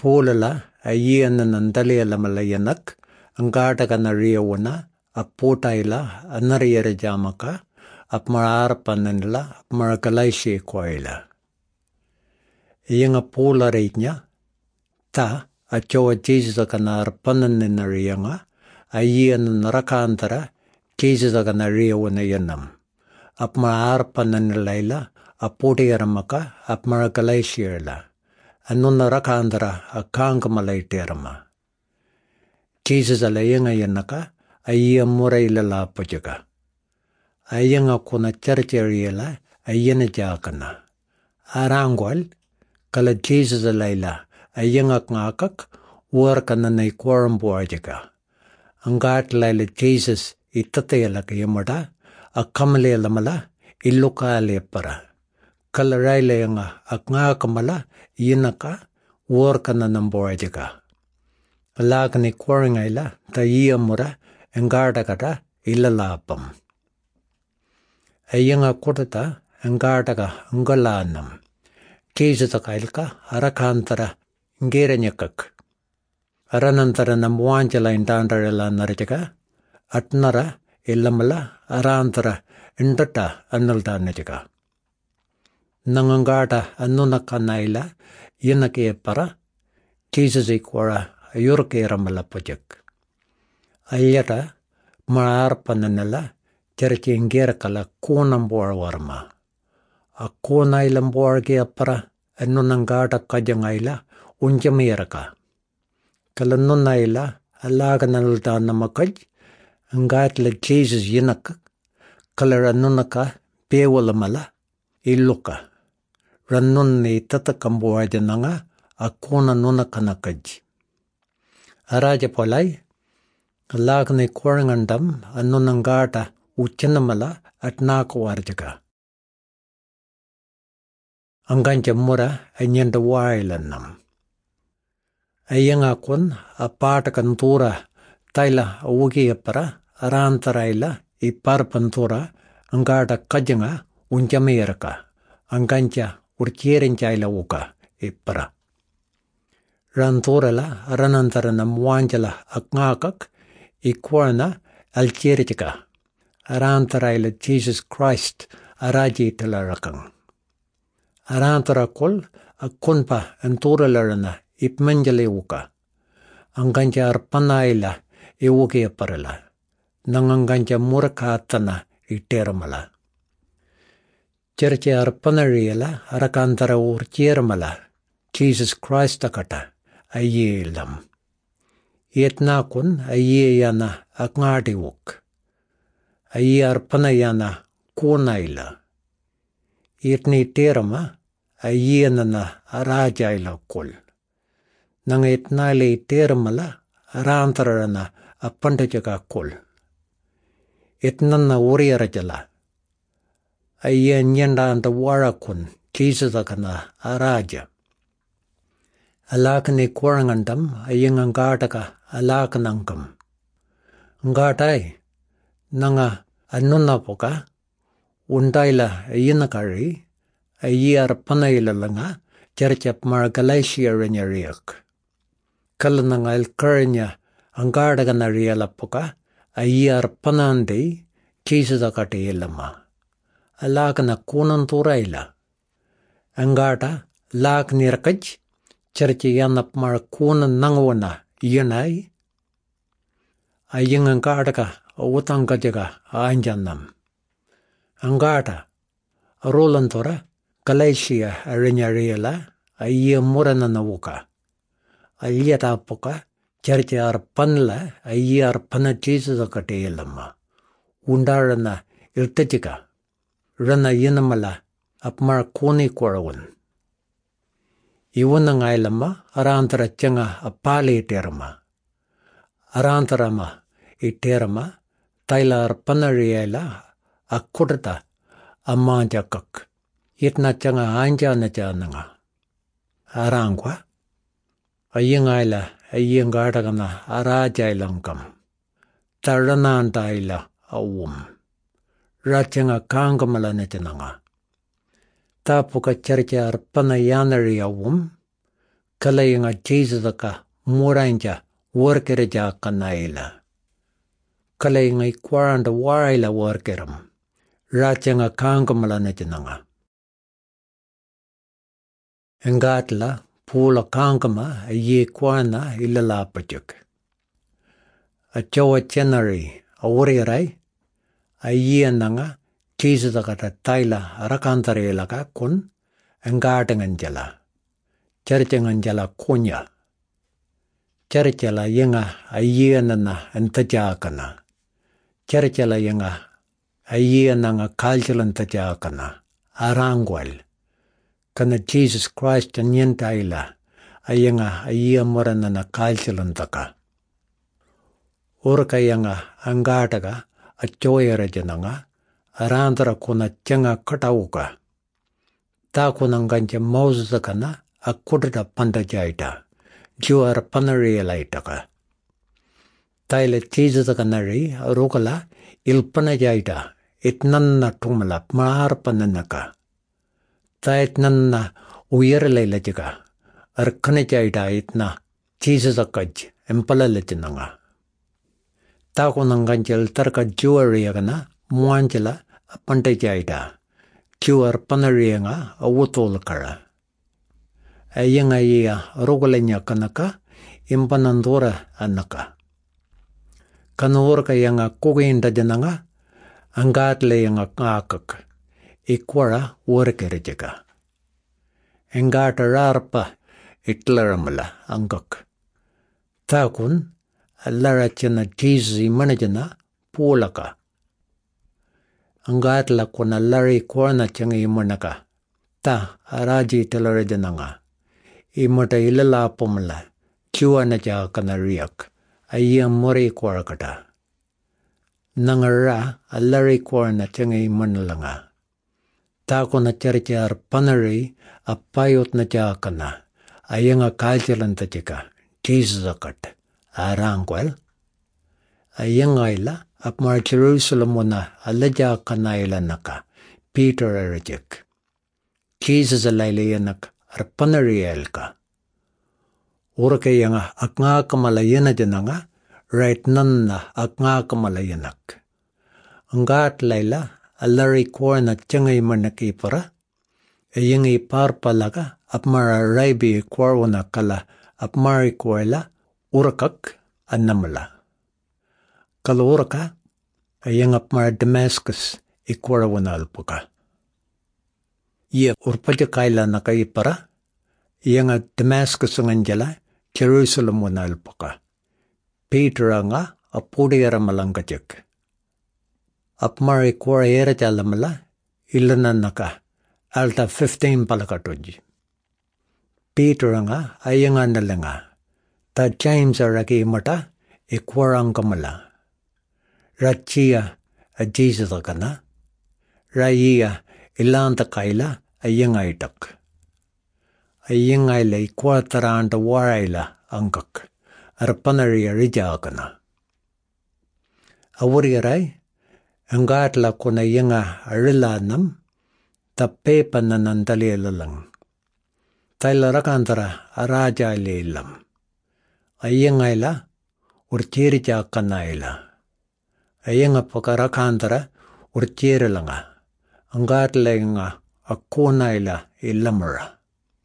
Pulala ayiana nandalia malayanak angata kanariawana aputaila anariere jamaka apmararpananila apmarkalaishe koila. Iyanga pula reitnya ta achowa Jesus kanarpananarianga ayiana narakantara Jesus kanariawana yanam. Apmararpananilaila aputiaramaka apmarkalaishe Anuna rakandra akankamalaiterama. Jesus alayanga yanaka ayya muraila la pajaka. Ayanga kuna charchariela ayana jakana. Arangwal kala Jesus alayla ayanga ngakak workana na ikwarambo ajaka. Angat layla Jesus itatayala kayamada akamale lamala iluka alepara. Kala rayla yanga akngakamala Yinaka workana namboajaka. Alakani kwaringaila ta mura engartakata ilalapam. Ayanga kutata engartaka ngalanam. Kesatakailka arakantara ngeranyakak. Aranantara namwanjala intandarela narjaka. Atnara ilamala arantara indata analdanajaka. Nangangata anunakanaila Yinake para Jesus equara ayurkera malapajak. Ayata maarpananala cherchingera kala kunambor warma. A kuna ilamborgia para anunangata kajangaila unjamiraka. Kalanunaila alaganalda namakaj angatla Jesus yinak kalaranunaka pewalamala iluka. Ranunni tatakambuajananga akuna nuna kanakaj. Araja polai kalakni korangandam anunangata uchanamala atnakuarjaka. Anganja mura anyenda wailanam. Ayangakun apatakantura taila awugiyapara arantaraila iparpantura angata kajanga unjamiraka. Anganja urkieren chaila uka ipara. Ranturala aranantara namwanjala akngakak ikwarna alchirichika. Arantaraila Jesus Christ araji talarakang. Arantara kol akunpa anturalarana ipmanjale uka. Anganja arpanaila iwuki aparala. Nanganganja murakatana iteramala. Church arpanariela arakantara urchiermala Jesus Christ akata ayelam. Yetnakun ayeyana akngadiwuk. Aye arpanayana kunaila. Yetni terama ayenana arajaila kul. Nang etnale termala arantarana apandajaka kul. Etnana uriyarajala. Ayya nyenda anta warakun Jesus akana araja. Alakani korangandam ayang angataka alakanangkam. Ngatai nanga anunapoka undaila ayinakari ayyar panaila langa charchap margalaisia renyariak. Kalananga alkarnya angataka narialapoka ayyar panandi Jesus akati ilama. Alakana kunanturaila. Angata lak nirkaj charchi yanap mar kunan nangwana yanay. Ayang angata utang kajaga anjanam. Angata rolantora Galatia arinyariela ayya murana nawuka. Ayata poka charchi arpanla ayya arpana Jesus akate ilama. Undarana irtajika. Rana yanamala apmar kuni korawan. Iwana ngailama arantara changa apali terama. Arantarama iterama taila arpanariela akudata amanjakak. Itna changa anja na chananga. Arangwa ayingaila ayingatagana arajailangkam. Taranantaila awum. Rachanga kangamala netananga. Tapuka charcha arpana yanari awum. Kalayanga Jesus Muranja workereja kanaila. Kalayanga ikwaranda waraila workeram. Rachanga kangamala najinanga. Engatla pula kangama ye kwana ilala pachuk. A chowa chenari a warirai a ye nanga Jesus kata taila rakantare laka kun engatanganjala. Charchanganjala kunya. Charchala yenga a ye nana entajakana. Charchala yenga a ye nanga kalchalantajakana. Arangwal. Kana Jesus Christ nyentaila ayenga ayia moranana kalchalantaka. Urka yenga angataga achoyera jananga arandara kuna changa katauka. Ta kunangancha mausakana akudata pandajaita. Juar panarielaitaka. Taile Jesus kanari rukala ilpanajaita itnanna tumala maharpananaka. Tait nanna uyerle jiga arkanajaida itna Jesus akaj empala letinanga. Takunanganjal tarka jewelry agana muanjala apantajaida. Juar panarianga awutolkara. Ayenga iya rogalenya kanaka impanandora anaka. Kanurka yanga kuginda jananga angatle yanga akak. Ikwara workerejega. Engata rarpa itlaramala angak. Takun alarachana Jesus manajana pulaka. Angatla kuna lari kwana changa imanaka. Ta araji telarajananga. Imata ilala pomala. Chuana ja kanariak. Ayam mori kwarakata. Nangara alari kwana changa imanalanga. Tako na charchar panari apayot na jakana. Ayanga kalchalanta chika. Jesus akat. Arangwal. Ayanga ila apmar Jerusalem wana alaja kanaila naka. Peter arajik. Jesus alaila yanak arpanari elka. Urka yanga aknga kamala yana jananga. Right nanna aknga kamala yanak. Angat laila alari kwana changay manaki para. Ayangi parpalaga apmara raibi kwarwana kala apmari kwarla urakak anamala. Kala uraka ayang apmara Damascus ikwarwana alpuka. Iya urpajakaila nakai para. Iyang Damascus nganjala Jerusalem wana alpuka. Peter nga apudiyara malangkajak. Apmari kwara era jalamala ilana naka alta 15 palakatoji. Peter nga ayanga nalanga. Ta James araki mata ikwarang kamala. Rachia a Jesus akana. Raiya ilanta kaila ayanga itak. Ayanga ila ikwartaranda waraila angkak. Arpanari arija akana. Awuriyarai. Angatla kuna yenga arilanam tapepa nanandali lalang. Taila rakantara araja ilam. Ayenga ila urchirija kanaila. Ayenga pakarakantara urchirilanga. Angatla yenga akuna ila ilamara.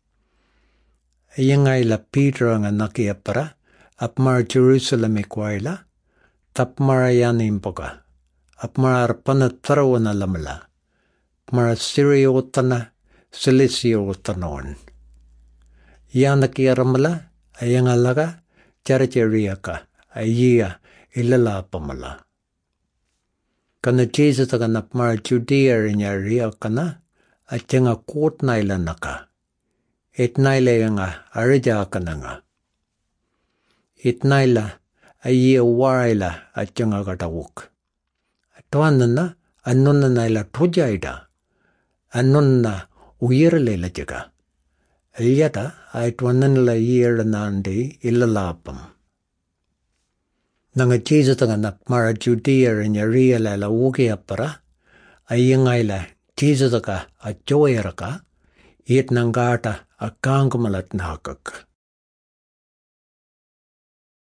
Ayenga ila Peter nga nakiapara apmar Jerusalem ikwaila tapmara yanimpoka. Apmara arpana tarawana lamala. Apmara Syria utana, Cilicia utanon. Yanaki aramala, ayanga laga, charachariaka, ayia, ilala pamala. Kana Jesus akan apmara Judea rinya kana, achanga kot naila naka. Itnaila yanga arija kananga. Itnaila ayia waraila achanga katawuk. Tuanana annonna naila tujaida. Annonna uyirlela jaga. Aliyata ay tuananla yir nandi ilalapam. Nanga Jesus nga mara Judea rinya riala la uki apara. Ayangayla Jesus ka ajoyeraka. It nangata akangamalat nakak.